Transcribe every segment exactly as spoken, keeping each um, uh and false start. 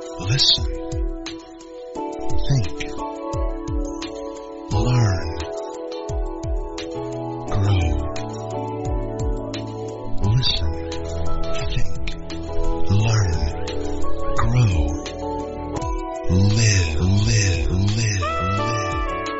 Listen. Think. Learn. Grow. Listen. Think. Learn. Grow. Live, live, live, live.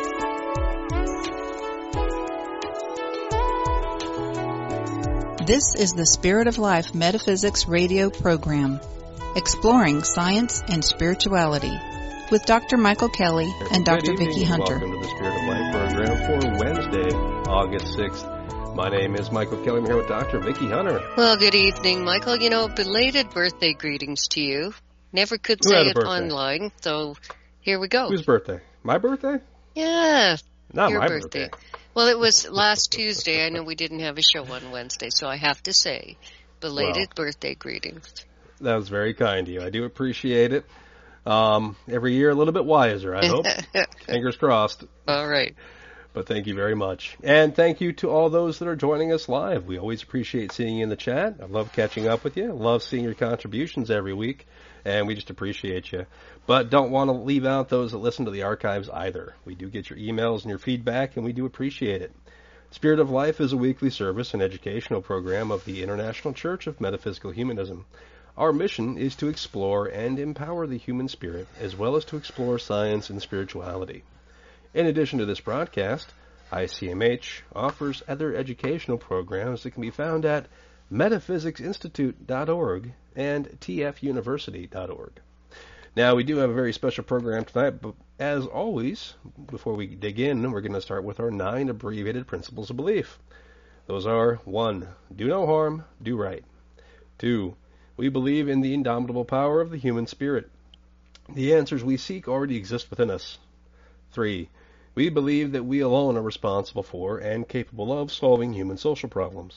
This is the Spirit of Life Metaphysics radio program, exploring science and spirituality, with Doctor Michael Kelly and Doctor Vicki Hunter. Welcome to the Spirit of Life program for Wednesday, August sixth. My name is Michael Kelly. I'm here with Doctor Vicki Hunter. Well, good evening, Michael. You know, belated birthday greetings to you. Never could Who say had a it birthday? online, so here we go. Whose birthday? My birthday? Yeah, Not your my birthday. birthday. Well, it was last Tuesday. I know we didn't have a show on Wednesday, so I have to say, belated Well, birthday greetings. That was very kind of you. I do appreciate it. Um, every year a little bit wiser, I hope. Fingers crossed. All right. But thank you very much. And thank you to all those that are joining us live. We always appreciate seeing you in the chat. I love catching up with you. I love seeing your contributions every week. And we just appreciate you. But don't want to leave out those that listen to the archives either. We do get your emails and your feedback, and we do appreciate it. Spirit of Life is a weekly service and educational program of the International Church of Metaphysical Humanism. Our mission is to explore and empower the human spirit, as well as to explore science and spirituality. In addition to this broadcast, I C M H offers other educational programs that can be found at metaphysics institute dot org and t f university dot org. Now, we do have a very special program tonight, but as always, before we dig in, we're going to start with our nine abbreviated principles of belief. Those are, one, do no harm, do right. Two, we believe in the indomitable power of the human spirit. The answers we seek already exist within us. Three, we believe that we alone are responsible for and capable of solving human social problems.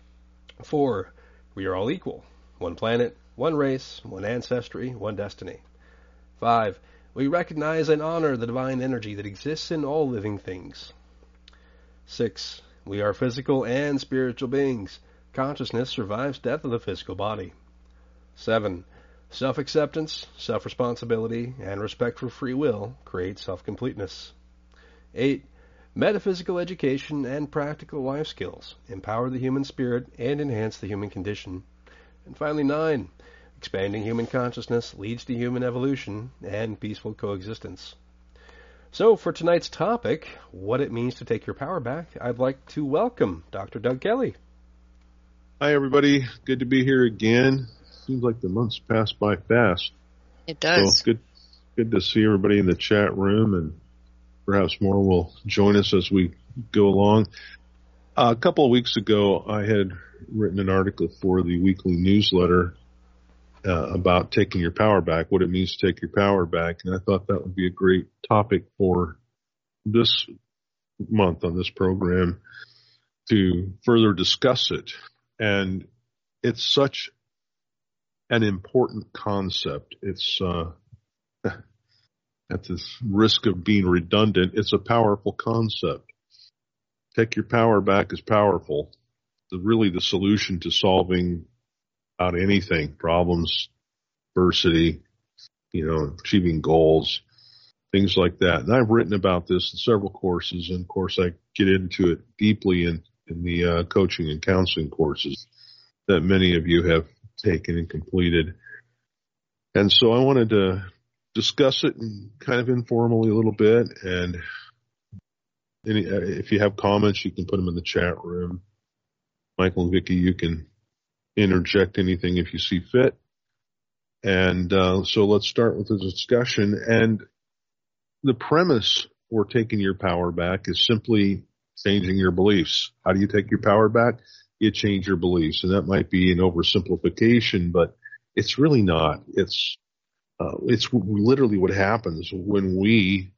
Four, we are all equal. One planet, one race, one ancestry, one destiny. Five, we recognize and honor the divine energy that exists in all living things. Six, we are physical and spiritual beings. Consciousness survives death of the physical body. Seven, self-acceptance, self-responsibility, and respect for free will create self-completeness. Eight, metaphysical education and practical life skills empower the human spirit and enhance the human condition. And finally, nine, expanding human consciousness leads to human evolution and peaceful coexistence. So, for tonight's topic, what it means to take your power back, I'd like to welcome Doctor Doug Kelly. Hi, everybody. Good to be here again. Seems like the months pass by fast. It does. So good, good to see everybody in the chat room, and perhaps more will join us as we go along. Uh, a couple of weeks ago, I had written an article for the weekly newsletter uh, about taking your power back, what it means to take your power back, and I thought that would be a great topic for this month on this program to further discuss it. And it's such an important concept. It's uh, at this risk of being redundant, it's a powerful concept. Take your power back is powerful. It's really the solution to solving about anything, problems, adversity, you know, achieving goals, things like that. And I've written about this in several courses, and of course I get into it deeply in, in the uh, coaching and counseling courses that many of you have taken and completed. And so I wanted to discuss it and kind of informally a little bit, and any, if you have comments, you can put them in the chat room. Michael and Vicki, you can interject anything if you see fit. And uh, so let's start with the discussion. And the premise for taking your power back is simply changing your beliefs. How do you take your power back? You change your beliefs. And that might be an oversimplification, but it's really not. It's uh, it's literally what happens when we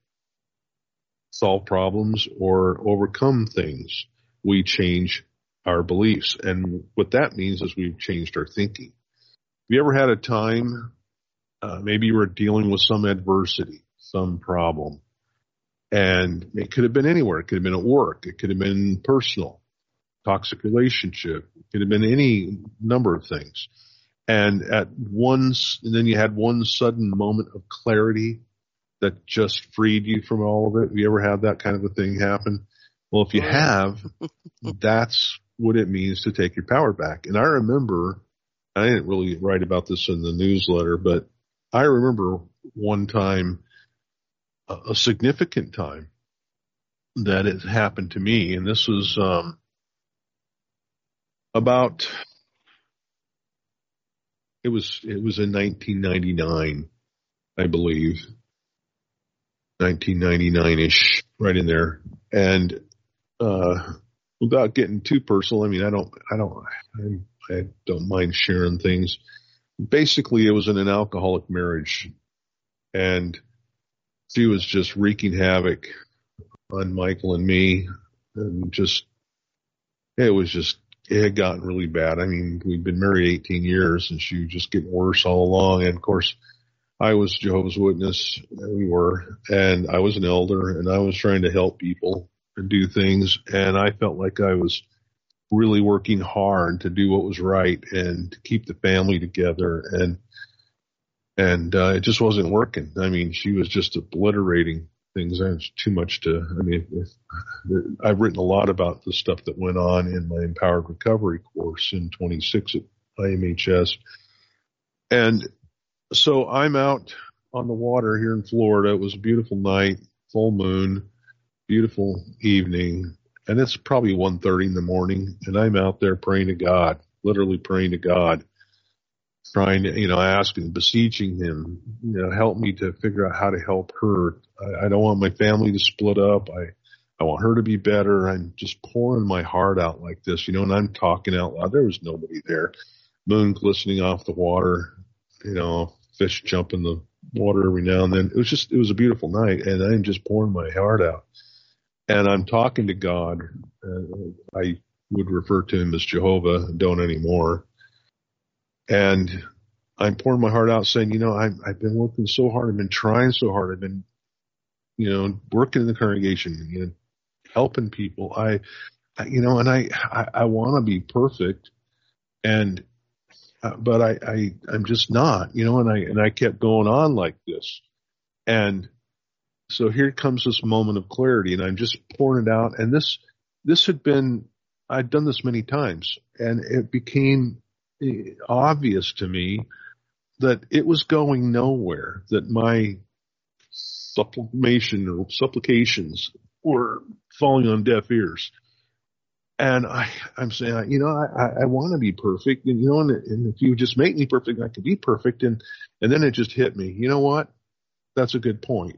solve problems or overcome things. We change our beliefs. And what that means is we've changed our thinking. Have you ever had a time, uh, maybe you were dealing with some adversity, some problem, and it could have been anywhere. It could have been at work. It could have been personal, toxic relationship. It could have been any number of things. And at once, and then you had one sudden moment of clarity that just freed you from all of it. Have you ever had that kind of a thing happen? Well, if you have, that's what it means to take your power back. And I remember, I didn't really write about this in the newsletter, but I remember one time, a, a significant time that it happened to me. And this was, um, about, it was, it was in nineteen ninety-nine, I believe. nineteen ninety-nine-ish, right in there. And, uh, without getting too personal, I mean, I don't, I don't, I, I don't mind sharing things. Basically, it was in an alcoholic marriage, and she was just wreaking havoc on Michael and me, and just, it was just, it had gotten really bad. I mean, we'd been married eighteen years, and she was just getting worse all along. And of course, I was Jehovah's Witness, and we were, and I was an elder, and I was trying to help people and do things, and I felt like I was really working hard to do what was right and to keep the family together, and and uh, it just wasn't working. I mean, she was just obliterating things. There's too much to, I mean, if, I've written a lot about the stuff that went on in my Empowered Recovery course in twenty-six at I M H S. And so I'm out on the water here in Florida. It was a beautiful night, full moon, beautiful evening, and it's probably one thirty in the morning, and I'm out there praying to God, literally praying to God, trying to, you know, asking, beseeching him, you know, help me to figure out how to help her. I, I don't want my family to split up. I, I want her to be better. I'm just pouring my heart out like this, you know, and I'm talking out loud. There was nobody there. Moon glistening off the water, you know, fish jump in the water every now and then. It was just, it was a beautiful night, and I'm just pouring my heart out. And I'm talking to God. Uh, I would refer to him as Jehovah, don't anymore. And I'm pouring my heart out saying, you know, I've, I've been working so hard. I've been trying so hard. I've been, you know, working in the congregation, you know, helping people. I, I you know, and I, I, I want to be perfect. And, uh, but I, I, I'm just not, you know, and I, and I kept going on like this. And so here comes this moment of clarity, and I'm just pouring it out. And this, this had been, I'd done this many times, and it became obvious to me that it was going nowhere, that my supplication or supplications were falling on deaf ears. And I, I'm saying, you know, I, I want to be perfect, and you know, and, and if you just make me perfect, I could be perfect. And, and then it just hit me. You know what? That's a good point.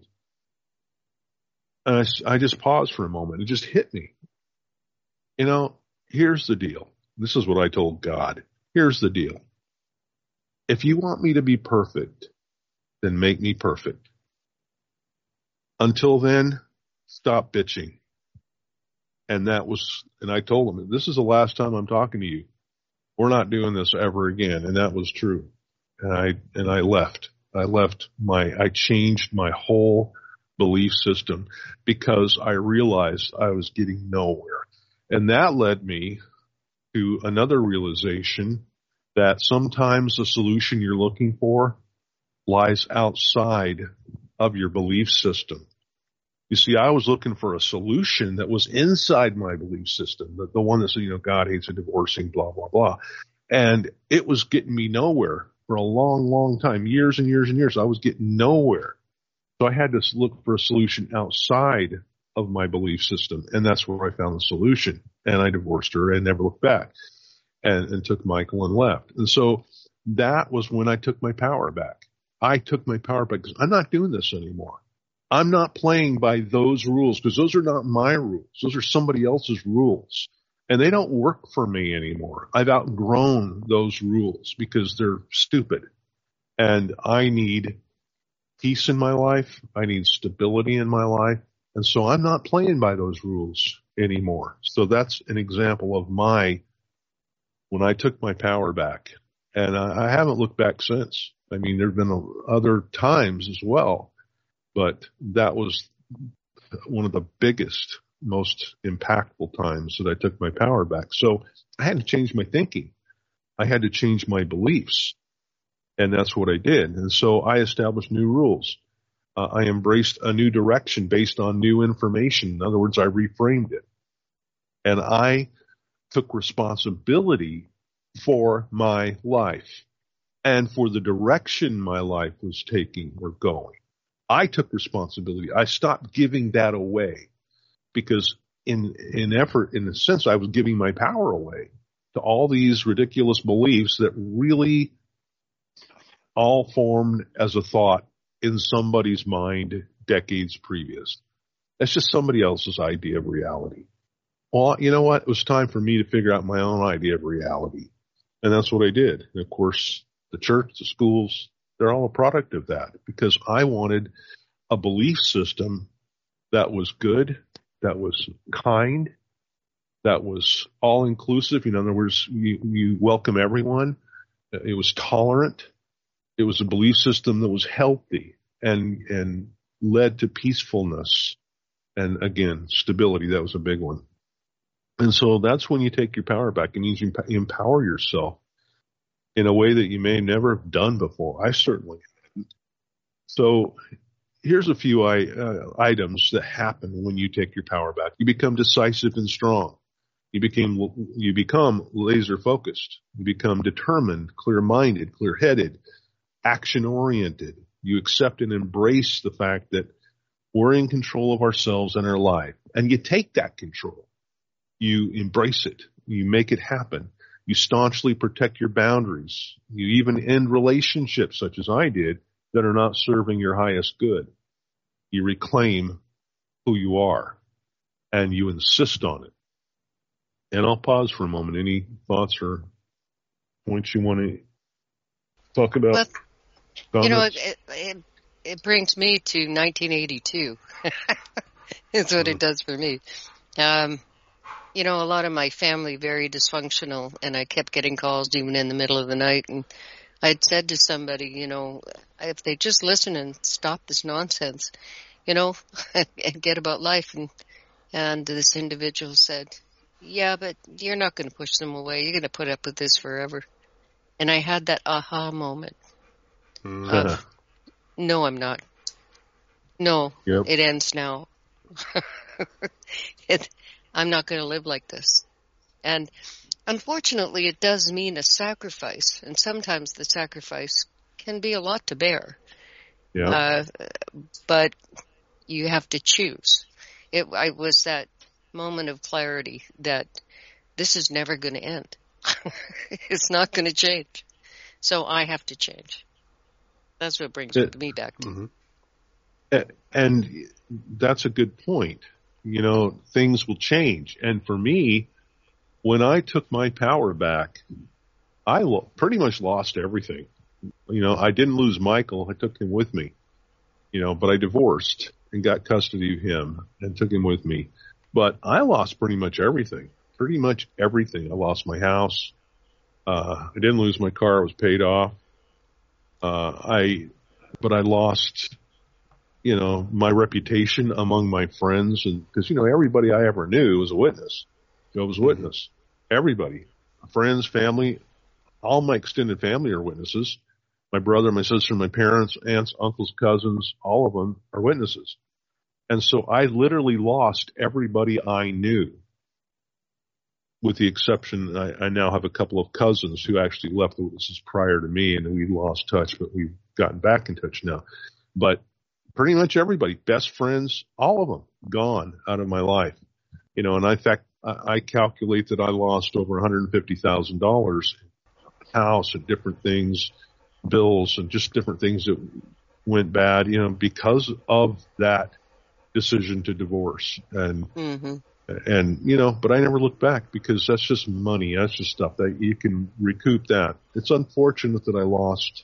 And I, I just paused for a moment. It just hit me. You know, here's the deal. This is what I told God. Here's the deal. If you want me to be perfect, then make me perfect. Until then, stop bitching. And that was, and I told him, this is the last time I'm talking to you. We're not doing this ever again. And that was true. And I, and I left. I left my, I changed my whole belief system because I realized I was getting nowhere. And that led me to another realization that sometimes the solution you're looking for lies outside of your belief system. You see, I was looking for a solution that was inside my belief system, the, the one that said, you know, God hates a divorcing, blah, blah, blah. And it was getting me nowhere for a long, long time, years and years and years. I was getting nowhere. So I had to look for a solution outside of my belief system. And that's where I found the solution. And I divorced her and never looked back, and, and took Michael and left. And so that was when I took my power back. I took my power back because I'm not doing this anymore. I'm not playing by those rules because those are not my rules. Those are somebody else's rules. And they don't work for me anymore. I've outgrown those rules because they're stupid. And I need peace in my life. I need stability in my life. And so I'm not playing by those rules anymore. So that's an example of my, when I took my power back. And I, I haven't looked back since. I mean, there have been other times as well, but that was one of the biggest, most impactful times that I took my power back. So I had to change my thinking. I had to change my beliefs. And that's what I did. And so I established new rules. Uh, I embraced a new direction based on new information. In other words, I reframed it. And I took responsibility for my life and for the direction my life was taking or going. I took responsibility. I stopped giving that away because in in effort, in a sense, I was giving my power away to all these ridiculous beliefs that really all formed as a thought in somebody's mind decades previous. That's just somebody else's idea of reality. Well, you know what? It was time for me to figure out my own idea of reality. And that's what I did. And of course, the church, the schools, they're all a product of that because I wanted a belief system that was good, that was kind, that was all inclusive. In other words, you, you welcome everyone. It was tolerant. It was a belief system that was healthy and, and led to peacefulness. And again, stability. That was a big one. And so that's when you take your power back. It means you empower yourself in a way that you may never have done before. I certainly haven't. So here's a few I, uh, items that happen when you take your power back. You become decisive and strong. You became, you become laser focused. You become determined, clear-minded, clear-headed, action-oriented. You accept and embrace the fact that we're in control of ourselves and our life. And you take that control. You embrace it. You make it happen. You staunchly protect your boundaries. You even end relationships, such as I did, that are not serving your highest good. You reclaim who you are, and you insist on it. And I'll pause for a moment. Any thoughts or points you want to talk about? Well, you know, it, it, it brings me to nineteen eighty-two. It's what it does for me. Um, you know, a lot of my family very dysfunctional, and I kept getting calls even in the middle of the night. And I'd said to somebody, you know, if they just listen and stop this nonsense, you know, and get about life. And and this individual said, yeah, but you're not going to push them away. You're going to put up with this forever. And I had that aha moment. Mm. Of, no, I'm not. No, yep. It ends now. it, I'm not going to live like this. And unfortunately, it does mean a sacrifice. And sometimes the sacrifice can be a lot to bear. Yeah. Uh, but you have to choose. It I was that moment of clarity that this is never going to end. It's not going to change. So I have to change. That's what brings it, me back to. Mm-hmm. And that's a good point. You know, things will change. And for me, when I took my power back, I lo- pretty much lost everything. You know, I didn't lose Michael. I took him with me. You know, but I divorced and got custody of him and took him with me. But I lost pretty much everything. Pretty much everything. I lost my house. Uh, I didn't lose my car. It was paid off. Uh, I, but I lost, you know, my reputation among my friends. And because, you know, everybody I ever knew was a witness. Jehovah's Witness. Everybody. Friends, family, all my extended family are witnesses. My brother, my sister, my parents, aunts, uncles, cousins, all of them are witnesses. And so I literally lost everybody I knew, with the exception, I, I now have a couple of cousins who actually left the witnesses prior to me, and we lost touch, but we've gotten back in touch now. But pretty much everybody, best friends, all of them, gone out of my life. You know, and in fact, I, I calculate that I lost over one hundred fifty thousand dollars, house and different things, bills and just different things that went bad, you know, because of that decision to divorce. And, mm-hmm. and, you know, but I never looked back because that's just money. That's just stuff that you can recoup that. It's unfortunate that I lost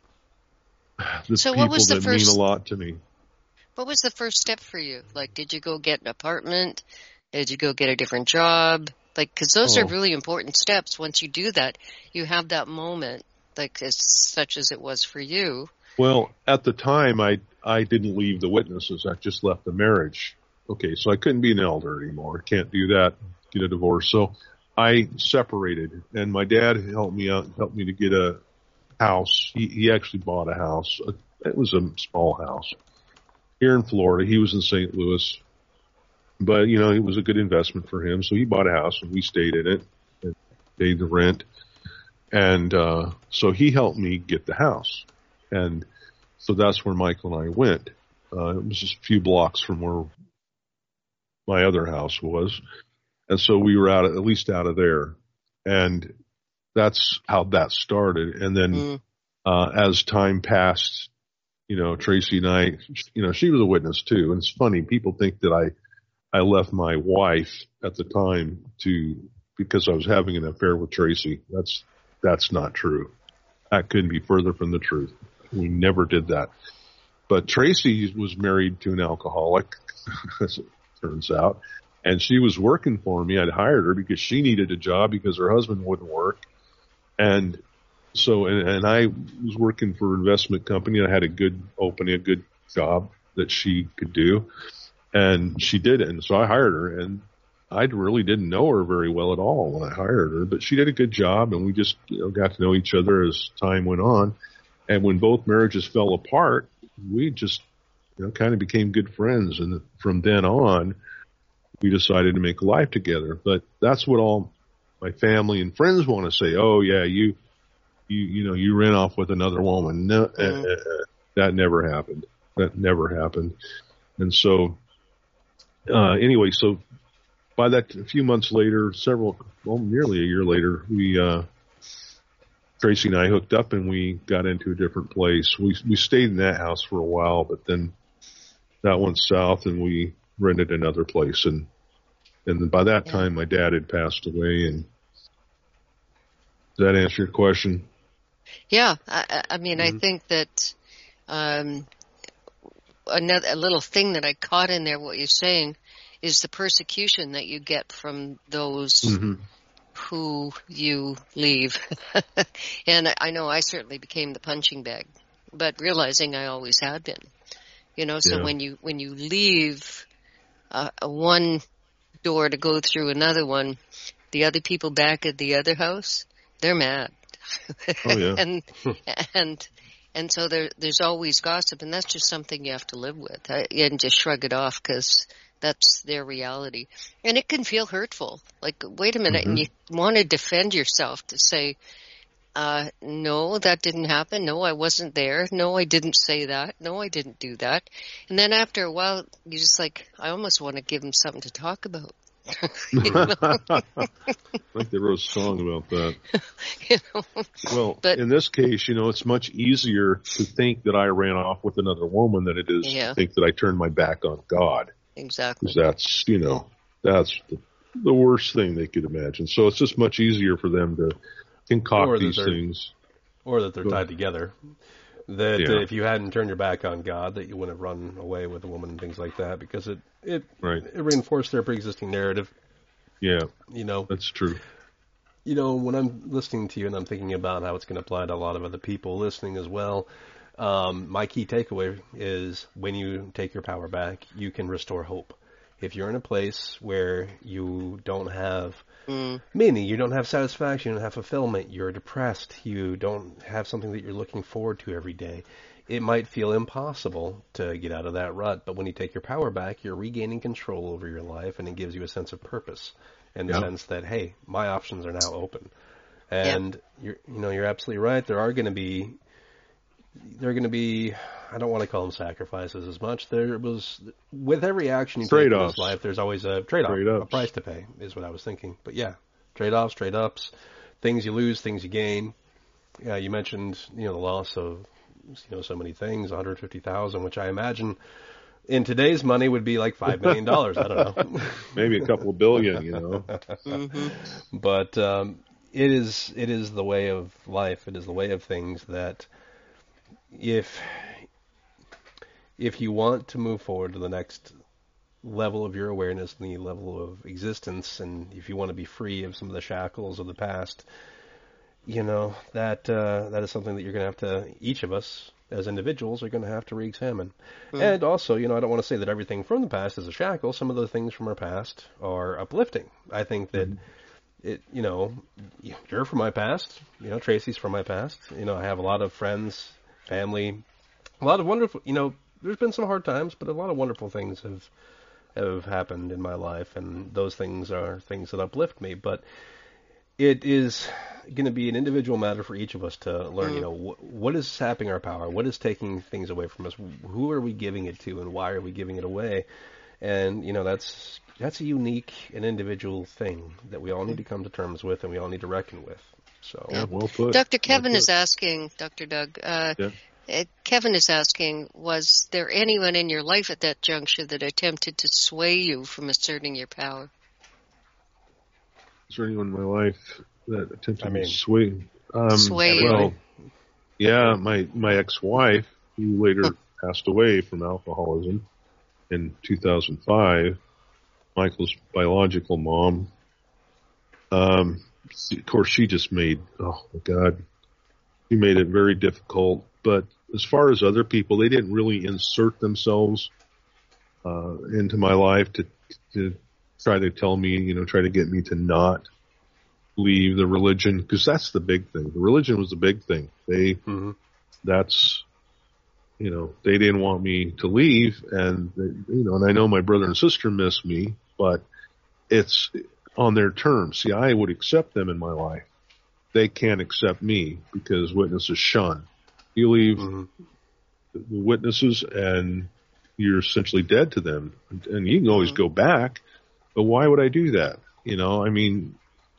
the so people what was the that first, mean a lot to me. What was the first step for you? Like, did you go get an apartment? Did you go get a different job? Like, cause those oh. are really important steps. Once you do that, you have that moment, like as such as it was for you. Well, at the time, I I didn't leave the witnesses. I just left the marriage. Okay, so I couldn't be an elder anymore. Can't do that. Get a divorce. So I separated, and my dad helped me out, helped me to get a house. He, he actually bought a house. It was a small house here in Florida. He was in Saint Louis, but you know, it was a good investment for him. So he bought a house, and we stayed in it and paid the rent. And uh, so he helped me get the house, and so that's where Michael and I went. Uh, it was just a few blocks from where my other house was. And so we were out, at least out of there. And that's how that started. And then, mm. uh, as time passed, you know, Tracy and I, you know, she was a witness too. And it's funny, people think that I, I left my wife at the time to, because I was having an affair with Tracy. That's, that's not true. That couldn't be further from the truth. We never did that. But Tracy was married to an alcoholic, as it turns out. And she was working for me. I'd hired her because she needed a job because her husband wouldn't work. And so, and, and I was working for an investment company. I had a good opening, a good job that she could do. And she did it. And so I hired her. And I really didn't know her very well at all when I hired her. But she did a good job. And we just, you know, got to know each other as time went on. And when both marriages fell apart, we just, you know, kind of became good friends. And from then on, we decided to make a life together. But that's what all my family and friends want to say. Oh yeah, you, you, you know, you ran off with another woman. No, mm-hmm. uh, uh, that never happened. That never happened. And so, uh, anyway, so by that, a few months later, several, well, nearly a year later, we, uh, Tracy and I hooked up and we got into a different place. We, we stayed in that house for a while, but then that went south and we rented another place. And, and by that time, my dad had passed away. And does that answer your question? Yeah. I, I mean, mm-hmm. I think that, um, another, a little thing that I caught in there, what you're saying, is the persecution that you get from those mm-hmm. who you leave. And I know I certainly became the punching bag, but realizing I always had been, you know, so yeah. when you, when you leave uh, a one door to go through another one, the other people back at the other house, they're mad. Oh, yeah. and, and, and so there, there's always gossip, and that's just something you have to live with uh, and just shrug it off because that's their reality. And it can feel hurtful. Like, wait a minute, mm-hmm. and you want to defend yourself to say, uh, no, that didn't happen. No, I wasn't there. No, I didn't say that. No, I didn't do that. And then after a while, you just like, I almost want to give them something to talk about. You know? I think they wrote a song about that. You know? Well, but, in this case, you know, it's much easier to think that I ran off with another woman than it is yeah. to think that I turned my back on God. Exactly. Because that's, you know, that's the, the worst thing they could imagine. So it's just much easier for them to concoct these things. Or that they're tied together. That yeah. uh, if you hadn't turned your back on God, that you wouldn't have run away with a woman and things like that, because it it, right. it reinforced their pre-existing narrative. Yeah, you know, that's true. You know, when I'm listening to you and I'm thinking about how it's going to apply to a lot of other people listening as well, um, my key takeaway is when you take your power back, you can restore hope. If you're in a place where you don't have mm. meaning, you don't have satisfaction, you don't have fulfillment, you're depressed, you don't have something that you're looking forward to every day, it might feel impossible to get out of that rut. But when you take your power back, you're regaining control over your life, and it gives you a sense of purpose in the yep. sense that, hey, my options are now open. And yep. you're, you know, you're absolutely right. There are going to be, there are going to be, I don't want to call them sacrifices as much. There was, with every action you take in this life, there's always a trade-off, Trade-ups. a price to pay, is what I was thinking. But yeah, trade-offs, trade-ups, things you lose, things you gain. Yeah, you mentioned, you know, the loss of, you know, so many things, one hundred fifty thousand, which I imagine in today's money would be like five million dollars. I don't know. Maybe a couple of billion, you know. Mm-hmm. But um, it is it is the way of life. It is the way of things that if if you want to move forward to the next level of your awareness, the level of existence, and if you want to be free of some of the shackles of the past, you know, that uh, that is something that you're going to have to, each of us as individuals are going to have to re-examine. Mm. And also, you know, I don't want to say that everything from the past is a shackle. Some of the things from our past are uplifting. I think that, mm. it, you know, you're from my past. You know, Tracy's from my past. You know, I have a lot of friends, family, a lot of wonderful. You know, there's been some hard times, but a lot of wonderful things have have happened in my life, and those things are things that uplift me. But it is going to be an individual matter for each of us to learn, mm. you know, wh- what is sapping our power? What is taking things away from us? Who are we giving it to, and why are we giving it away? And, you know, that's that's a unique and individual thing that we all need to come to terms with, and we all need to reckon with. So, yeah, well put. Doctor Kevin well is asking, Doctor Doug, uh, yeah. uh, Kevin is asking, was there anyone in your life at that juncture that attempted to sway you from asserting your power? Is there anyone in my life that attempted I mean, to sway? Um, sway well, yeah, my, my ex-wife, who later passed away from alcoholism in two thousand five, Michael's biological mom. Um, of course, she just made, oh my God, she made it very difficult. But as far as other people, they didn't really insert themselves uh, into my life to to try to tell me, you know, try to get me to not leave the religion, because that's the big thing. The religion was the big thing. They, mm-hmm. that's, you know, they didn't want me to leave, and they, you know, and I know my brother and sister miss me, but it's on their terms. See, I would accept them in my life. They can't accept me because witnesses shun. You leave mm-hmm. the witnesses, and you're essentially dead to them. And you can always mm-hmm. go back, but why would I do that? You know, I mean,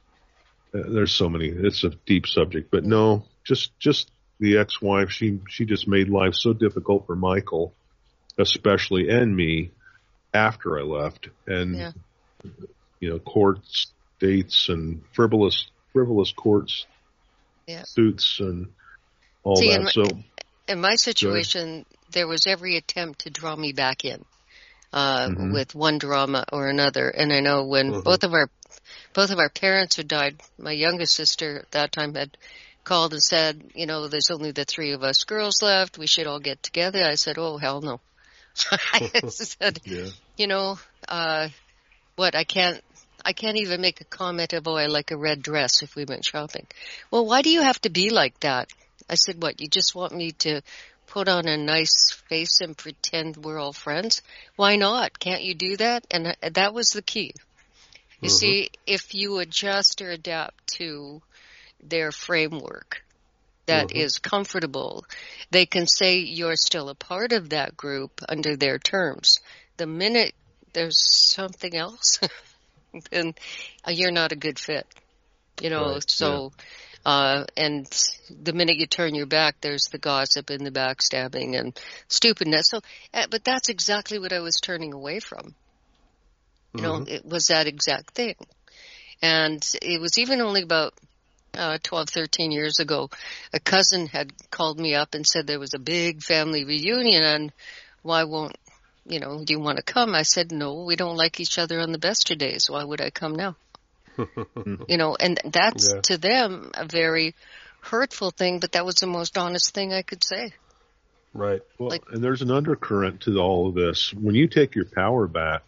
there's so many. It's a deep subject, but no, just just the ex-wife. She she just made life so difficult for Michael, especially, and me after I left. And yeah. you know, courts, dates, and frivolous frivolous courts, yeah. suits, and all See, that. In my, so in my situation, there was every attempt to draw me back in. Uh, mm-hmm. with one drama or another. And I know when mm-hmm. both of our, both of our parents had died, my youngest sister at that time had called and said, you know, there's only the three of us girls left. We should all get together. I said, oh, hell no. I said, yeah. you know, uh, what, I can't, I can't even make a comment of, oh, I like a red dress if we went shopping. Well, why do you have to be like that? I said, what, you just want me to put on a nice face and pretend we're all friends? Why not? Can't you do that? And that was the key. You mm-hmm. see, if you adjust or adapt to their framework that mm-hmm. is comfortable, they can say you're still a part of that group under their terms. The minute there's something else, then you're not a good fit. You know, right. so... Yeah. Uh, and the minute you turn your back, there's the gossip and the backstabbing and stupidness. So, uh, but that's exactly what I was turning away from. You mm-hmm. know, it was that exact thing. And it was even only about uh, twelve, thirteen years ago, a cousin had called me up and said there was a big family reunion, and why won't, you know, do you want to come? I said, no, we don't like each other on the best of days. Why would I come now? You know, and that's yeah. to them a very hurtful thing, but that was the most honest thing I could say. Right. Well, like, and there's an undercurrent to all of this. When you take your power back,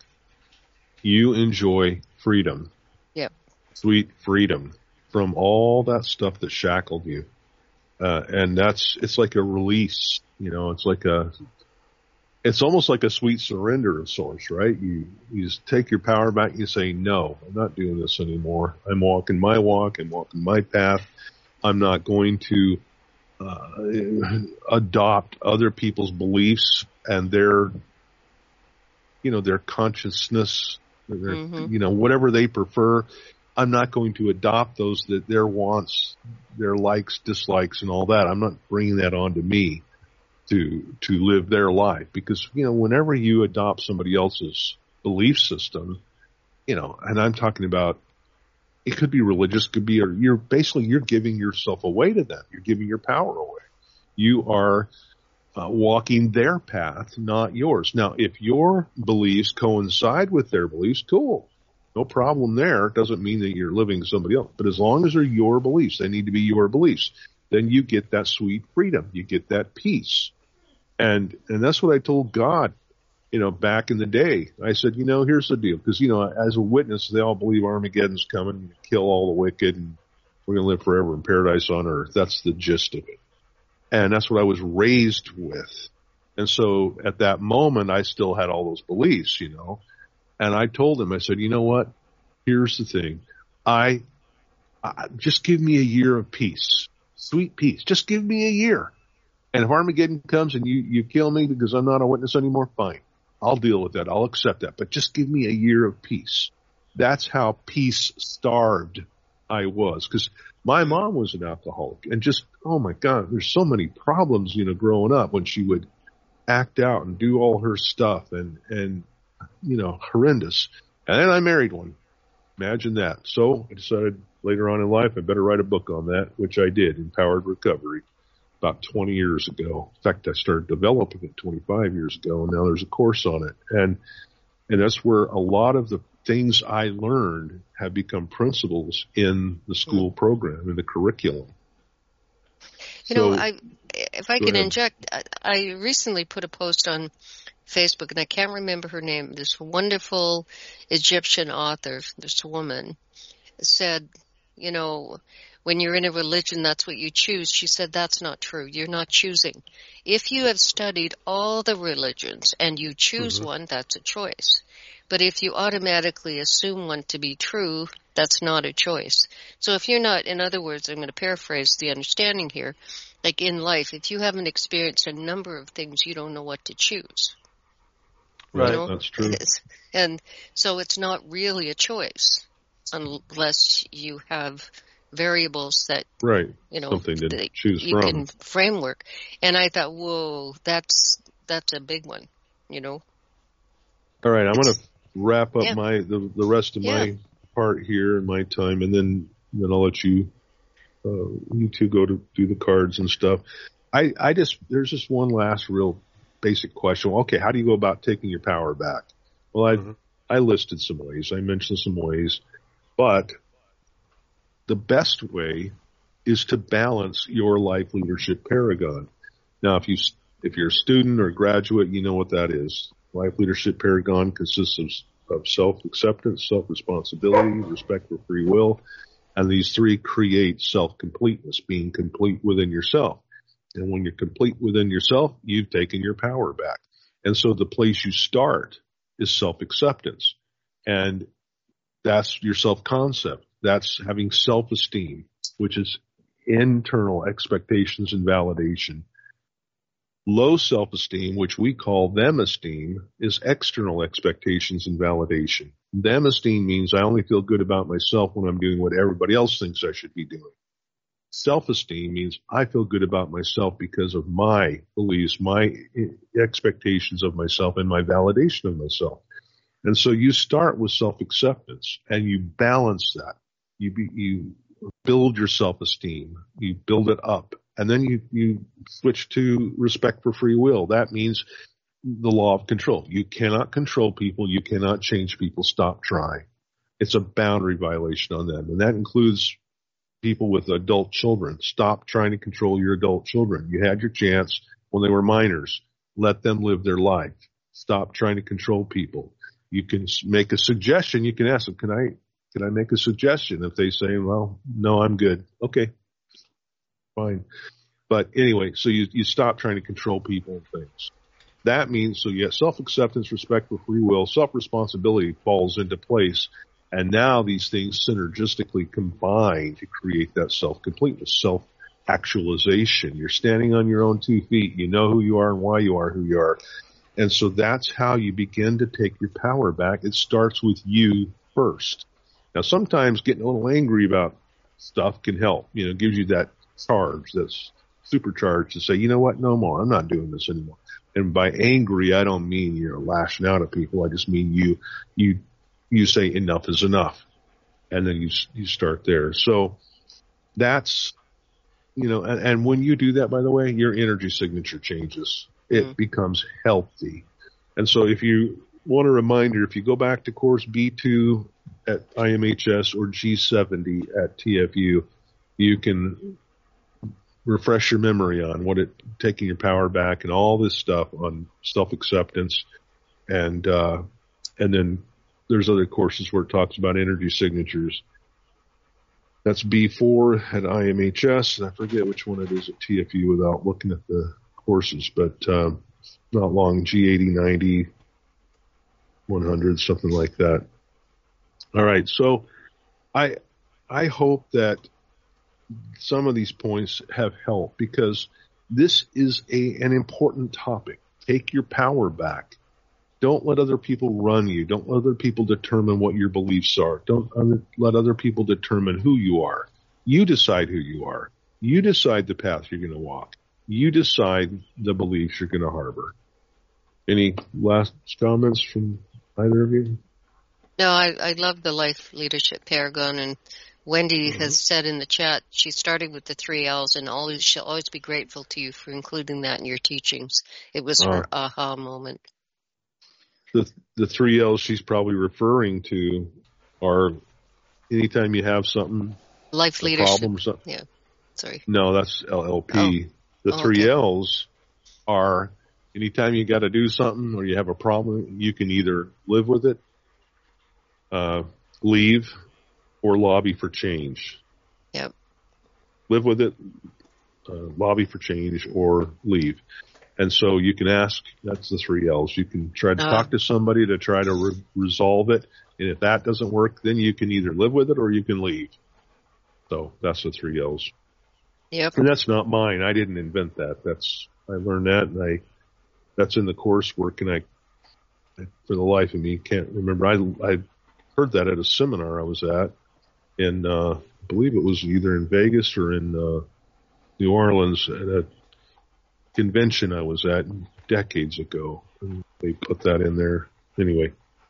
you enjoy freedom. Yep. Sweet freedom from all that stuff that shackled you. Uh, and that's, it's like a release, you know, it's like a, it's almost like a sweet surrender of sorts, right? You, you just take your power back and you say, no, I'm not doing this anymore. I'm walking my walk. I'm walking my path. I'm not going to uh, adopt other people's beliefs and their, you know, their consciousness, their, mm-hmm. you know, whatever they prefer. I'm not going to adopt those, that their wants, their likes, dislikes, and all that. I'm not bringing that onto me to to live their life, because, you know, whenever you adopt somebody else's belief system, you know, and I'm talking about, it could be religious, could be, or you're basically, you're giving yourself away to them. You're giving your power away. You are uh, walking their path, not yours. Now, if your beliefs coincide with their beliefs, cool. No problem there. It doesn't mean that you're living somebody else. But as long as they're your beliefs, they need to be your beliefs. Then you get that sweet freedom. You get that peace. And and that's what I told God. you know, back in the day, I said, you know, here's the deal. Because, you know, as a witness, they all believe Armageddon's coming, kill all the wicked, and we're going to live forever in paradise on earth. That's the gist of it. And that's what I was raised with. And so at that moment, I still had all those beliefs, you know. And I told him, I said, you know what? Here's the thing. I, I just give me a year of peace, sweet peace. Just give me a year. And if Armageddon comes and you, you kill me because I'm not a witness anymore, fine. I'll deal with that. I'll accept that. But just give me a year of peace. That's how peace starved I was. Because my mom was an alcoholic. And just, oh my God, there's so many problems, you know, growing up when she would act out and do all her stuff and, and, you know, horrendous. And then I married one. Imagine that. So I decided later on in life I better write a book on that, which I did, Empowered Recovery, about twenty years ago. In fact, I started developing it twenty-five years ago, and now there's a course on it. And and that's where a lot of the things I learned have become principles in the school program, in the curriculum. You so, know, I if I can ahead. inject, I, I recently put a post on Facebook, and I can't remember her name. This wonderful Egyptian author, this woman, said, you know, when you're in a religion, that's what you choose. She said, that's not true. You're not choosing. If you have studied all the religions and you choose mm-hmm. one, that's a choice. But if you automatically assume one to be true, that's not a choice. So if you're not, in other words, I'm going to paraphrase the understanding here, like in life, if you haven't experienced a number of things, you don't know what to choose. Right, you know? That's true. And so it's not really a choice unless you have variables that, right. you know, something to that choose you from. can framework. And I thought, whoa, that's that's a big one, you know. All right, I'm going to wrap up yeah. my the, the rest of yeah. my part here and my time, and then then I'll let you uh, you two go to do the cards and stuff. I I just there's just one last real basic question. Okay, how do you go about taking your power back? Well, I mm-hmm. I listed some ways. I mentioned some ways, but the best way is to balance your life leadership paragon. Now, if you if you're a student or a graduate, you know what that is. Life leadership paragon consists of, of self-acceptance, self-responsibility, respect for free will, and these three create self-completeness, being complete within yourself. And when you're complete within yourself, you've taken your power back. And so the place you start is self-acceptance. And that's your self-concept. That's having self-esteem, which is internal expectations and validation. Low self-esteem, which we call them-esteem, is external expectations and validation. Them-esteem means I only feel good about myself when I'm doing what everybody else thinks I should be doing. Self-esteem means I feel good about myself because of my beliefs, my expectations of myself, and my validation of myself. And so you start with self-acceptance, and you balance that. You be, you build your self-esteem. You build it up. And then you, you switch to respect for free will. That means the law of control. You cannot control people. You cannot change people. Stop trying. It's a boundary violation on them. And that includes people with adult children. Stop trying to control your adult children. You had your chance when they were minors. Let them live their life. Stop trying to control people. You can make a suggestion. You can ask them, can I, can I make a suggestion? If they say, well, no, I'm good. Okay. Fine. But anyway, so you, you stop trying to control people and things. That means, so yeah, self-acceptance, respect for free will, self-responsibility falls into place. And now these things synergistically combine to create that self-completeness, self-actualization. You're standing on your own two feet. You know who you are and why you are who you are. And so that's how you begin to take your power back. It starts with you first. Now, sometimes getting a little angry about stuff can help. You know, it gives you that charge that's supercharged to say, you know what, no more. I'm not doing this anymore. And by angry, I don't mean you're lashing out at people. I just mean you, you, you say enough is enough. And then you, you start there. So that's, you know, and, and when you do that, by the way, your energy signature changes. It mm-hmm. becomes healthy. And so if you want a reminder, if you go back to course B two at I M H S or G seventy at T F U, you can refresh your memory on what it, taking your power back and all this stuff on self-acceptance And, uh, and then there's other courses where it talks about energy signatures. That's B four at I M H S. I forget which one it is at T F U without looking at the courses, but, um, not long, G eighty, ninety, one hundred, something like that. All right. So I, I hope that some of these points have helped, because this is a, an important topic. Take your power back. Don't let other people run you. Don't let other people determine what your beliefs are. Don't other, let other people determine who you are. You decide who you are. You decide the path you're going to walk. You decide the beliefs you're going to harbor. Any last comments from either of you? No, I, I love the Life Leadership Paragon, and Wendy mm-hmm. has said in the chat she started with the three L's, and always she'll always be grateful to you for including that in your teachings. It was uh, her aha moment. The the three L's she's probably referring to are anytime you have something, life a leadership. Problem or something. Yeah, sorry. No, that's L L P. Oh. The oh, three okay. L's are anytime you got to do something or you have a problem, you can either live with it, uh, leave, or lobby for change. Yep. Live with it, uh, lobby for change, or leave. And so you can ask, that's the three L's. You can try to uh, talk to somebody to try to re- resolve it. And if that doesn't work, then you can either live with it or you can leave. So that's the three L's. Yep. And that's not mine. I didn't invent that. That's, I learned that, and I, that's in the coursework, and I, for the life of me, can't remember. I, I heard that at a seminar I was at in, uh, I believe it was either in Vegas or in, uh, New Orleans at a convention I was at decades ago, and they put that in there. Anyway.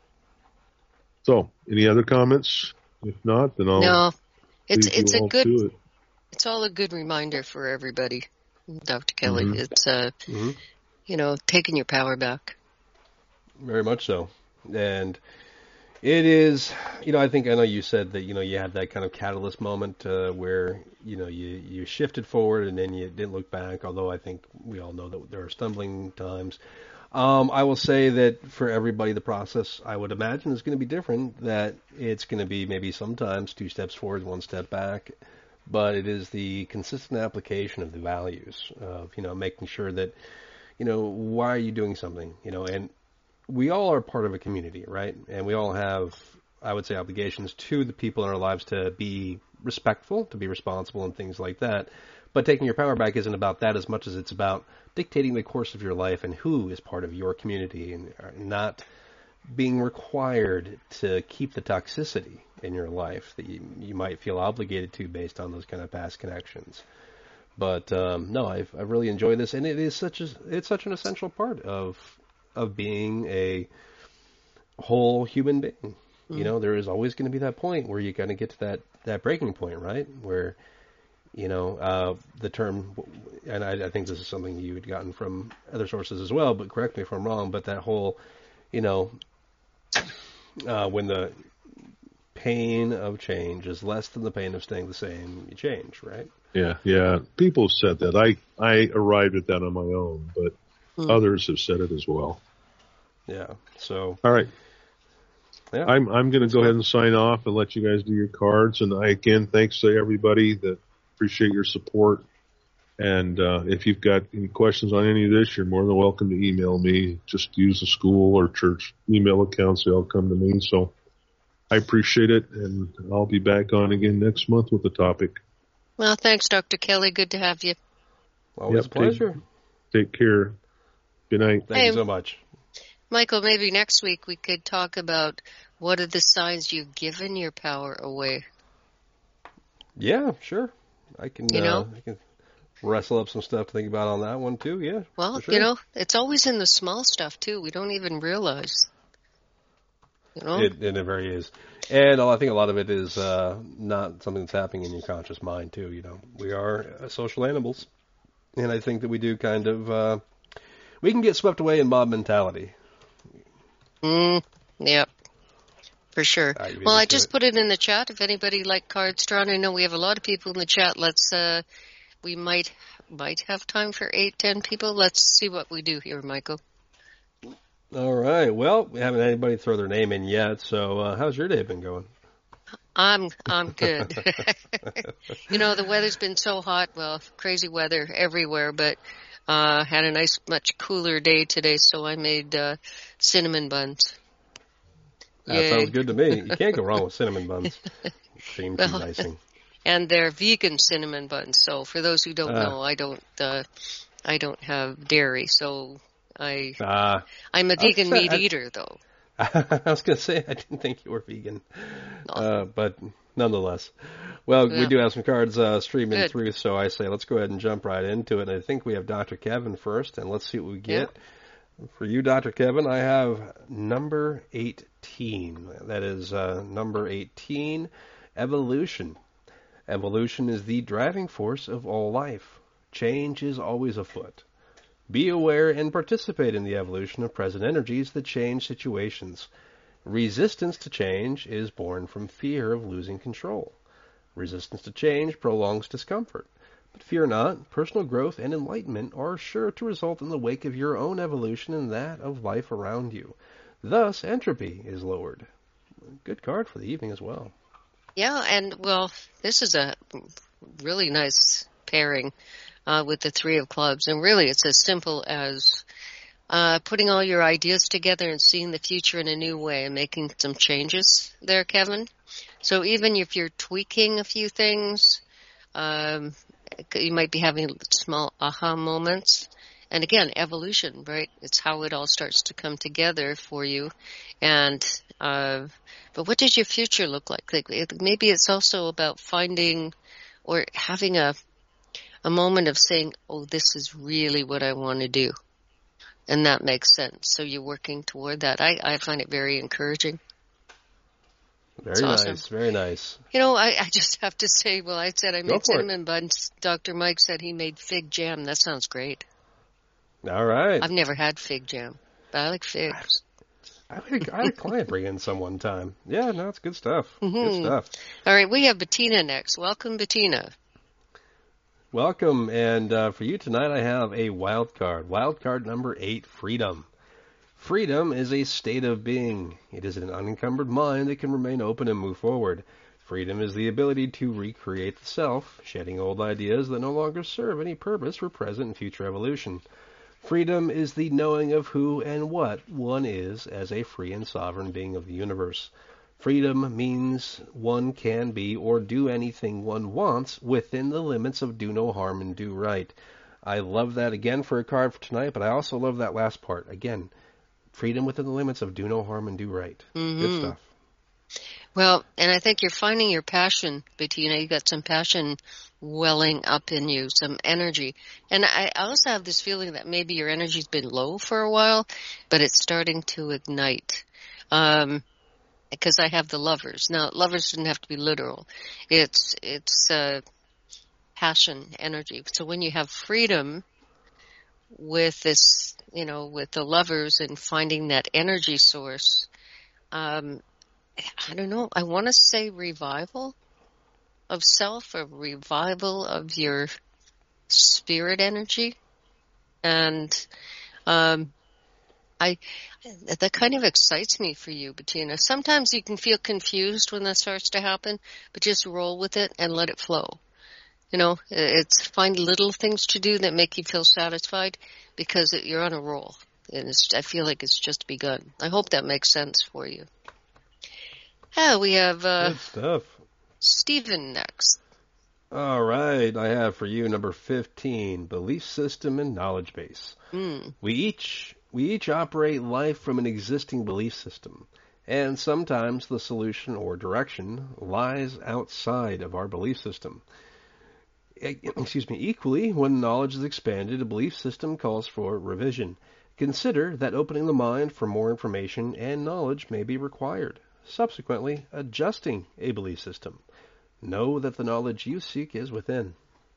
So, any other comments? If not, then I'll. No, it's it's a good. It. It's all a good reminder for everybody, Doctor Kelly. Mm-hmm. It's uh, mm-hmm. you know, taking your power back. Very much so, and it is. You know, I think I know you said that you know you had that kind of catalyst moment uh, where you know you you shifted forward and then you didn't look back. Although I think we all know that there are stumbling times. Um, I will say that for everybody, the process, I would imagine, is going to be different, that it's going to be maybe sometimes two steps forward, one step back, but it is the consistent application of the values of, you know, making sure that, you know, why are you doing something, you know, and we all are part of a community, right? And we all have, I would say, obligations to the people in our lives to be respectful, to be responsible and things like that. But taking your power back isn't about that as much as it's about dictating the course of your life and who is part of your community, and not being required to keep the toxicity in your life that you, you might feel obligated to based on those kind of past connections. But um, no, I've I've really enjoyed this, and it is such a it's such an essential part of of being a whole human being. Mm-hmm. You know, there is always going to be that point where you kind of get to that that breaking point, right? Where You know, uh, the term, and I, I think this is something you had gotten from other sources as well, but correct me if I'm wrong, but that whole, you know, uh, when the pain of change is less than the pain of staying the same, you change, right? Yeah, yeah. People have said that. I, I arrived at that on my own, but hmm. others have said it as well. Yeah, so. All right. Yeah. I'm, I'm going to go ahead and sign off and let you guys do your cards. And I, again, thanks to everybody that appreciate your support. And uh, if you've got any questions on any of this, you're more than welcome to email me. Just use the school or church email accounts. They all come to me. So I appreciate it, and I'll be back on again next month with the topic. Well, thanks, Doctor Kelly. Good to have you. Always yep, a pleasure. Take, take care. Good night. Thank hey, you so much. Michael, maybe next week we could talk about what are the signs you've given your power away. Yeah, sure. I can, you know? uh, I can wrestle up some stuff to think about on that one too. Yeah. Well, sure. you know, it's always in the small stuff too. We don't even realize. You know, it, and it very is, and I think a lot of it is uh, not something that's happening in your conscious mind too. You know, we are uh, social animals, and I think that we do kind of uh, we can get swept away in mob mentality. Mm. Yep. For sure. Well, I just put it in the chat. If anybody like cards drawn, I know we have a lot of people in the chat. Let's, uh, we might, might have time for eight, ten people. Let's see what we do here, Michael. All right. Well, we haven't had anybody throw their name in yet. So, uh, how's your day been going? I'm I'm good. You know, the weather's been so hot. Well, crazy weather everywhere, but uh had a nice, much cooler day today, so I made uh cinnamon buns. That Yay. sounds good to me. You can't go wrong with cinnamon buns. Cream cheese Well, icing. and they're vegan cinnamon buns. So for those who don't Ah. know, I don't uh I don't have dairy, so I Ah. I'm a I was vegan gonna meat say, I- eater though. I was going to say, I didn't think you were vegan. No. Uh, but nonetheless. Well, we Yeah. do have some cards uh, streaming Good. through, so I say let's go ahead and jump right into it. I think we have Doctor Kevin first, and let's see what we get. For you, Doctor Kevin, I have number eighteen. That is uh, number eighteen, evolution. Evolution is the driving force of all life. Change is always afoot. Be aware and participate in the evolution of present energies that change situations. Resistance to change is born from fear of losing control. Resistance to change prolongs discomfort. But fear not, personal growth and enlightenment are sure to result in the wake of your own evolution and that of life around you. Thus, entropy is lowered. Good card for the evening as well. Yeah, and well, this is a really nice pairing uh, with the Three of Clubs. And really, it's as simple as uh, putting all your ideas together and seeing the future in a new way and making some changes there, Kevin. So even if you're tweaking a few things, um, you might be having small aha moments. And again, evolution, right? It's how it all starts to come together for you. And uh, but what does your future look like? Like it, maybe it's also about finding or having a a moment of saying, "Oh, this is really what I want to do," and that makes sense. So you're working toward that. I, I find it very encouraging. Very It's nice, awesome. very nice. You know, I, I just have to say, well, I said I Go made for it. cinnamon buns. Doctor Mike said he made fig jam. That sounds great. All right. I've never had fig jam, but I like figs. I had, I had a client bring in some one time. Yeah, no, it's good stuff. Good Mhm. stuff. All right, we have Bettina next. Welcome, Bettina. Welcome, and uh, for you tonight, I have a wild card. Wild card number eight, freedom. Freedom is a state of being. It is an unencumbered mind that can remain open and move forward. Freedom is the ability to recreate the self, shedding old ideas that no longer serve any purpose for present and future evolution. Freedom is the knowing of who and what one is as a free and sovereign being of the universe. Freedom means one can be or do anything one wants within the limits of do no harm and do right. I love that again for a card for tonight, but I also love that last part. Again, freedom within the limits of do no harm and do right. Mm-hmm. Good stuff. Well, and I think you're finding your passion, Bettina. You got some passion welling up in you, some energy. And I also have this feeling that maybe your energy's been low for a while, but it's starting to ignite. Um, because I have the lovers. Now, lovers didn't have to be literal. It's, it's, uh, passion, energy. So when you have freedom with this, you know, with the lovers and finding that energy source, um, I don't know, I want to say revival of self, a revival of your spirit energy. And, um, I, that kind of excites me for you, Bettina. Sometimes you can feel confused when that starts to happen, but just roll with it and let it flow. You know, it's find little things to do that make you feel satisfied because it, you're on a roll. And it's, I feel like it's just begun. I hope that makes sense for you. Yeah, we have uh, Good stuff. Stephen next. All right, I have for you number fifteen, belief system and knowledge base. Mm. We each we each operate life from an existing belief system, and sometimes the solution or direction lies outside of our belief system. Excuse me. Equally, when knowledge is expanded, a belief system calls for revision. Consider that opening the mind for more information and knowledge may be required. Subsequently, adjusting a belief system. Know that the knowledge you seek is within.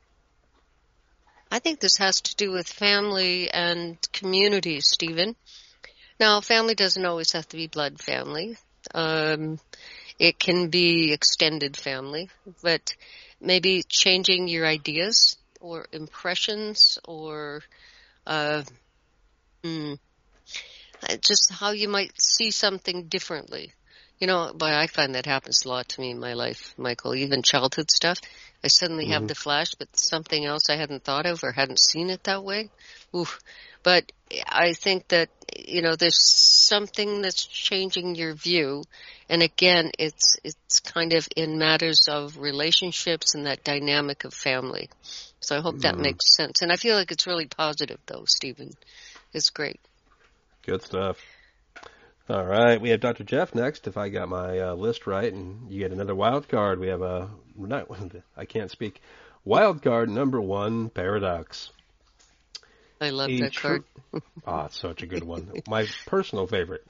I think this has to do with family and community, Stephen. Now, family doesn't always have to be blood family. Um, it can be extended family, but maybe changing your ideas or impressions or, uh, mm, just how you might see something differently. You know, but I find that happens a lot to me in my life, Michael, even childhood stuff. I suddenly mm-hmm. have the flash, but something else I hadn't thought of or hadn't seen it that way. Oof. But I think that, you know, there's something that's changing your view. And again, it's it's kind of in matters of relationships and that dynamic of family. So I hope that mm-hmm. makes sense. And I feel like it's really positive, though, Stephen. It's great. Good stuff. All right, we have Doctor Jeff next. If I got my uh, list right, and you get another wild card, we have a not I can't speak. Wild card number one, Paradox. I love a that tr- card. Ah, oh, it's such a good one. My personal favorite.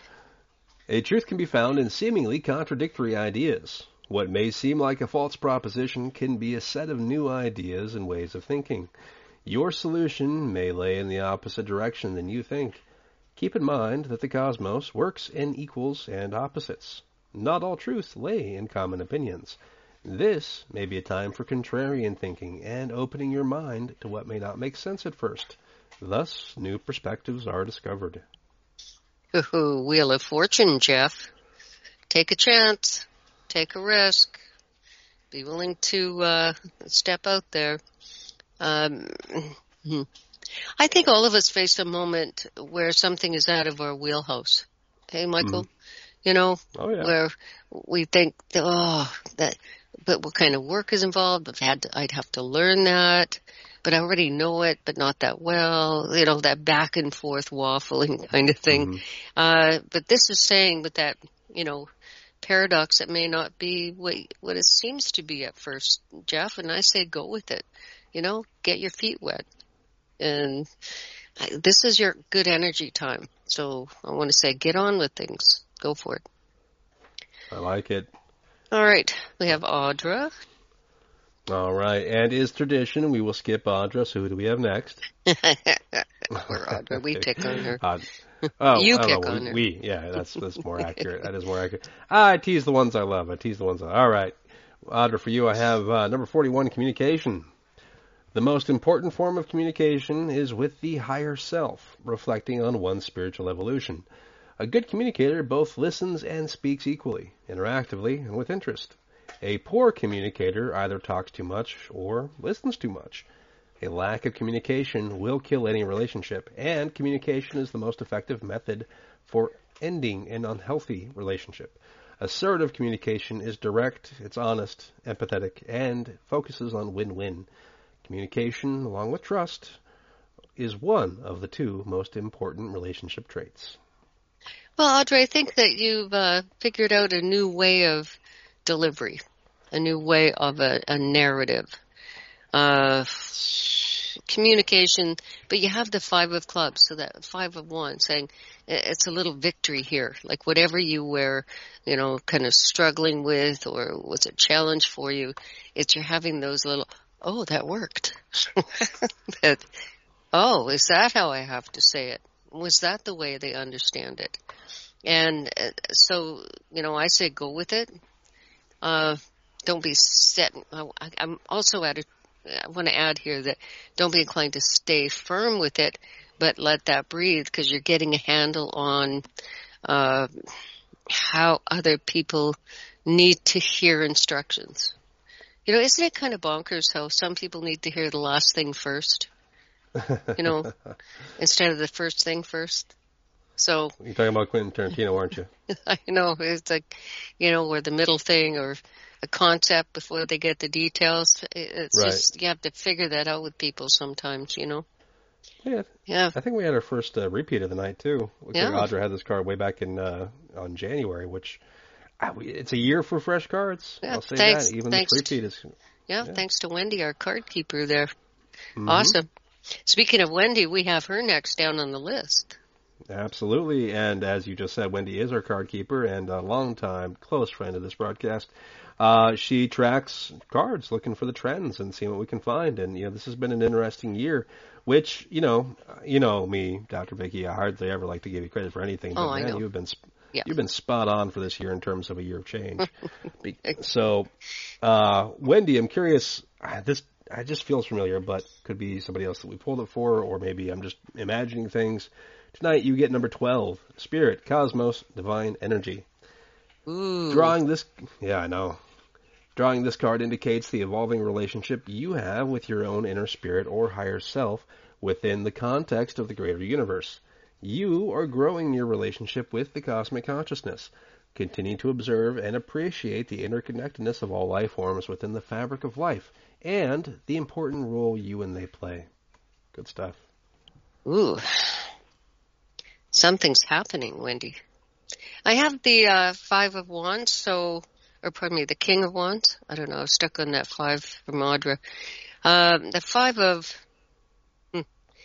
A truth can be found in seemingly contradictory ideas. What may seem like a false proposition can be a set of new ideas and ways of thinking. Your solution may lay in the opposite direction than you think. Keep in mind that the cosmos works in equals and opposites. Not all truths lay in common opinions. This may be a time for contrarian thinking and opening your mind to what may not make sense at first. Thus, new perspectives are discovered. Ooh, Wheel of Fortune, Jeff. Take a chance. Take a risk. Be willing to uh, step out there. Um, I think all of us face a moment where something is out of our wheelhouse. Hey, Michael? Mm. You know, oh, yeah. where we think, oh, that, but what kind of work is involved? I've had to, I'd have to learn that, but I already know it, but not that well. You know, that back and forth waffling kind of thing. Mm. Uh, but this is saying with that, you know, paradox, it may not be what, what it seems to be at first, Jeff. And I say go with it. You know, get your feet wet. And this is your good energy time. So I want to say get on with things. Go for it. I like it. All right. We have Audra. All right. And is tradition, we will skip Audra. So who do we have next? Poor Audra. We pick on her. Uh, oh, you pick know, on we, her. We, yeah, that's, that's more accurate. That is more accurate. I tease the ones I love. I tease the ones I All right. Audra, for you, I have uh, number forty-one, communication. The most important form of communication is with the higher self, reflecting on one's spiritual evolution. A good communicator both listens and speaks equally, interactively, and with interest. A poor communicator either talks too much or listens too much. A lack of communication will kill any relationship, and communication is the most effective method for ending an unhealthy relationship. Assertive communication is direct, it's honest, empathetic, and focuses on win-win. Communication, along with trust, is one of the two most important relationship traits. Well, Audrey, I think that you've uh, figured out a new way of delivery, a new way of a, a narrative. Uh, communication, but you have the five of clubs, so that five of wands saying it's a little victory here, like whatever you were, you know, kind of struggling with or was a challenge for you, it's you're having those little, oh, that worked. that, oh, is that how I have to say it? Was that the way they understand it? And uh, so, you know, I say go with it. Uh, don't be set. I, I'm also at a, I want to add here that don't be inclined to stay firm with it, but let that breathe because you're getting a handle on uh, how other people need to hear instructions. You know, isn't it kind of bonkers how some people need to hear the last thing first? You know, instead of the first thing first. So you're talking about Quentin Tarantino, aren't you? I know it's like, you know, where the middle thing or a concept before they get the details. It's right. just you have to figure that out with people sometimes. You know. Yeah. Yeah. I think we had our first uh, repeat of the night too. Looks yeah. like Audra had this card way back in uh, on January, which uh, it's a year for fresh cards. Yeah, I'll say thanks, that. Even thanks this repeat is. Yeah, yeah, thanks to Wendy, our card keeper there. Mm-hmm. Awesome. Speaking of Wendy, we have her next down on the list. Absolutely, and as you just said, Wendy is our card keeper and a longtime close friend of this broadcast. Uh, she tracks cards, looking for the trends and seeing what we can find. And you know, this has been an interesting year. Which you know, you know me, Doctor Vicky, I hardly ever like to give you credit for anything. But oh, man, I know. you've been yeah. you've been spot on for this year in terms of a year of change. so, uh, Wendy, I'm curious. This it just feels familiar, but could be somebody else that we pulled it for, or maybe I'm just imagining things. Tonight you get number twelve, Spirit, Cosmos, Divine Energy. Ooh. Drawing this, yeah, I know. Drawing this card indicates the evolving relationship you have with your own inner spirit or higher self within the context of the greater universe. You are growing your relationship with the cosmic consciousness. Continue to observe and appreciate the interconnectedness of all life forms within the fabric of life and the important role you and they play. Good stuff. Ooh. Something's happening, Wendy. I have the uh, Five of Wands, so, or pardon me, the King of Wands. I don't know, I was stuck on that five from Audra. Um, the Five of, hmm.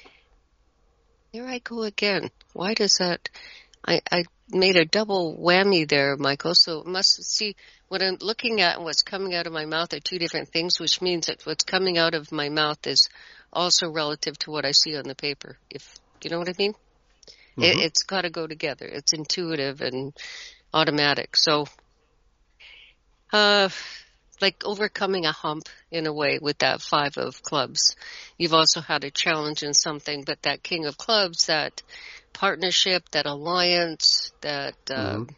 Here I go again. Why does that, I, I made a double whammy there, Michael, so it must, see, what I'm looking at and what's coming out of my mouth are two different things, which means that what's coming out of my mouth is also relative to what I see on the paper, if, you know what I mean? It, it's got to go together. It's intuitive and automatic. So, uh, like overcoming a hump in a way with that Five of Clubs. You've also had a challenge in something, but that King of Clubs, that partnership, that alliance, that, uh, mm-hmm.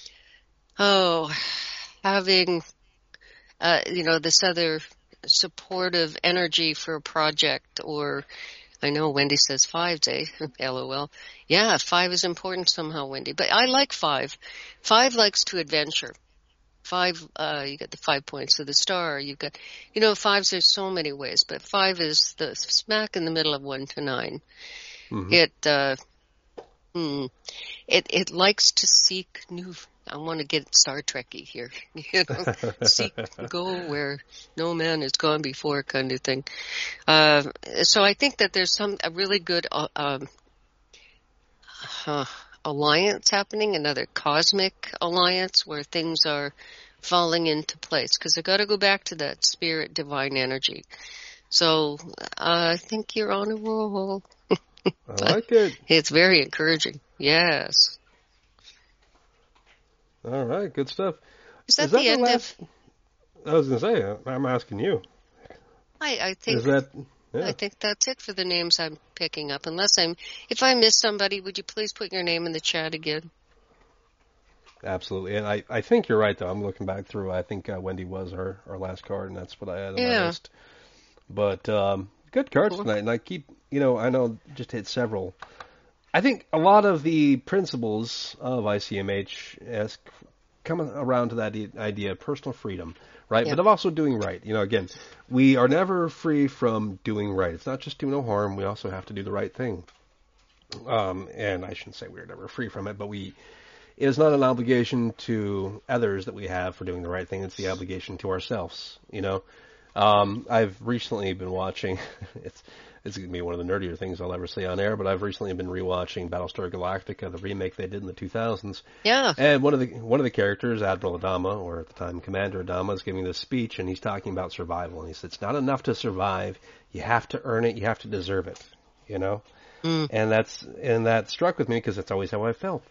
oh, having, uh, you know, this other supportive energy for a project, or I know Wendy says fives, eh? LOL. Yeah, five is important somehow, Wendy. But I like five. Five likes to adventure. Five, uh, you got the five points of the star. You've got, you know, fives, there's so many ways, but five is the smack in the middle of one to nine. Mm-hmm. It, uh, hmm, it, it likes to seek new, I want to get Star Trekky here, you know, seek, go where no man has gone before kind of thing. Uh, so I think that there's some, a really good, uh, um, uh, alliance happening, another cosmic alliance where things are falling into place. Cause I got to go back to that spirit, divine energy. So, uh, I think you're on a roll. I like it. It's very encouraging. Yes. All right, good stuff. Is that, Is that the, the end last... of? I was going to say, I'm asking you. I, I think. Is that? Yeah. I think that's it for the names I'm picking up. Unless I'm, if I miss somebody, would you please put your name in the chat again? Absolutely, and I, I think you're right though. I'm looking back through. I think uh, Wendy was our, our last card, and that's what I had on yeah. my list. But um, good cards tonight, and I keep, you know, I know just hit several. I think a lot of the principles of I C M H has come around to that idea of personal freedom, right? Yeah. But of also doing right. You know, again, we are never free from doing right. It's not just do no harm. We also have to do the right thing. Um, and I shouldn't say we're never free from it, but we, it is not an obligation to others that we have for doing the right thing. It's the obligation to ourselves, you know. Um, I've recently been watching, it's, It's going to be one of the nerdier things I'll ever say on air, but I've recently been rewatching Battlestar Galactica, the remake they did in the two thousands. Yeah. And one of the one of the characters, Admiral Adama, or at the time Commander Adama, is giving this speech, and he's talking about survival. And he said, it's not enough to survive. You have to earn it. You have to deserve it, you know? Mm. And that's and that struck with me because that's always how I felt.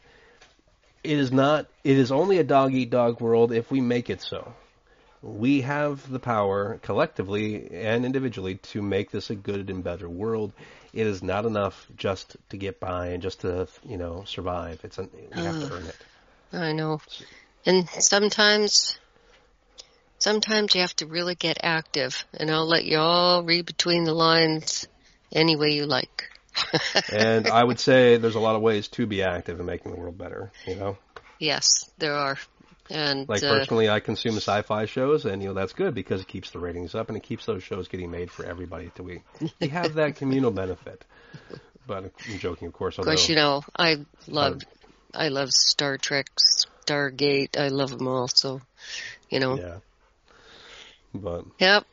It is not, it is only a dog-eat-dog world if we make it so. We have the power, collectively and individually, to make this a good and better world. It is not enough just to get by and just to, you know, survive. It's a, you have uh, to earn it. I know. And sometimes, sometimes you have to really get active. And I'll let you all read between the lines any way you like. And I would say there's a lot of ways to be active in making the world better, you know? Yes, there are. And, like personally, uh, I consume sci-fi shows, and you know that's good because it keeps the ratings up and it keeps those shows getting made for everybody to we we have that communal benefit. But I'm joking, of course. Of course, you know I love I love Star Trek, Stargate. I love them all. So, you know. Yeah. But. Yep.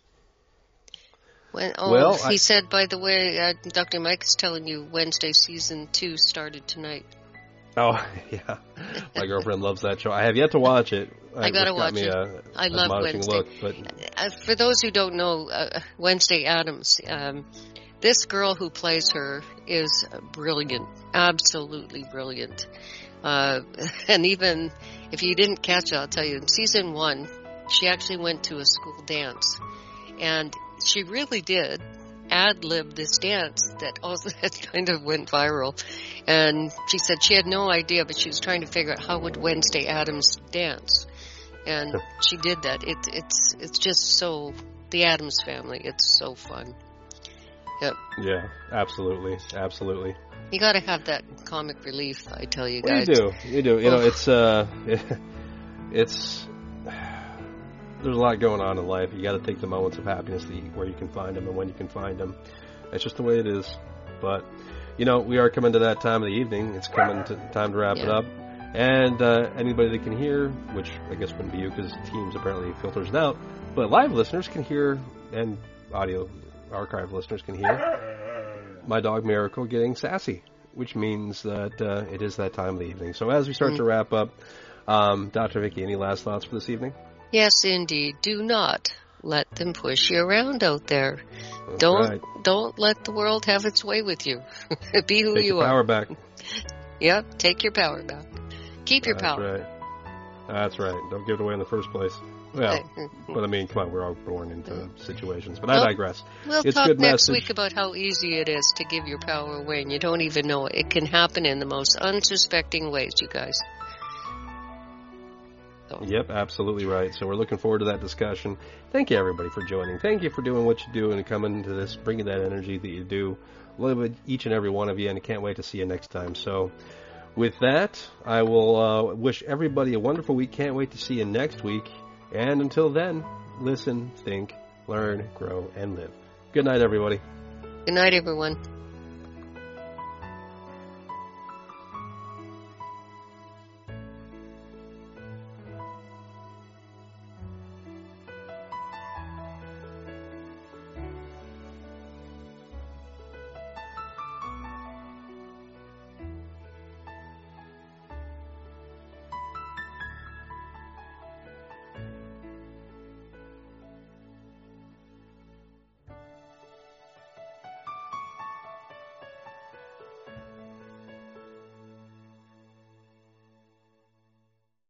When, oh, well, he I, said, by the way, uh, Doctor Mike is telling you Wednesday season two started tonight. Oh, yeah. My girlfriend loves that show. I have yet to watch it. I, I gotta watch me it. A, I a love Wednesday. Look, but... uh, for those who don't know, uh, Wednesday Addams, um, this girl who plays her is brilliant. Absolutely brilliant. Uh, and even if you didn't catch it, I'll tell you, in season one, she actually went to a school dance. And she really did ad-lib this dance that also that kind of went viral. And she said she had no idea, but she was trying to figure out how would Wednesday Addams dance. And she did that. It, it's it's just so, the Addams Family, it's so fun. Yep. Yeah, absolutely, absolutely. You got to have that comic relief, I tell you Well, guys. you do, you do. You know, it's uh, it's there's a lot going on in life. You got to take the moments of happiness that you, where you can find them and when you can find them. It's just the way it is. But you know, we are coming to that time of the evening. It's coming to time to wrap Yeah. it up. And uh, anybody that can hear, which I guess wouldn't be you because Teams apparently filters it out, but live listeners can hear, and audio archive listeners can hear, my dog Miracle getting sassy, which means that uh, it is that time of the evening. So as we start Mm. to wrap up, um, Doctor Vicky, any last thoughts for this evening? Yes, indeed. Do not let them push you around out there. That's don't right. don't let the world have its way with you. Be who Take you your power are. back. Yep, take your power back. Keep your That's power. right. That's right. Don't give it away in the first place. Well, but I mean, come on, we're all born into situations. But I Well, digress. We'll It's talk good next message. week about how easy it is to give your power away, and you don't even know it. It can happen in the most unsuspecting ways, you guys. So, Yep, absolutely right. So we're looking forward to that discussion. Thank you, everybody, for joining. Thank you for doing what you do and coming into this, bringing that energy that you do. Love it, each and every one of you, and I can't wait to see you next time. So with that, I will uh, wish everybody a wonderful week. Can't wait to see you next week. And until then, listen, think, learn, grow, and live. Good night, everybody. good night, everyone.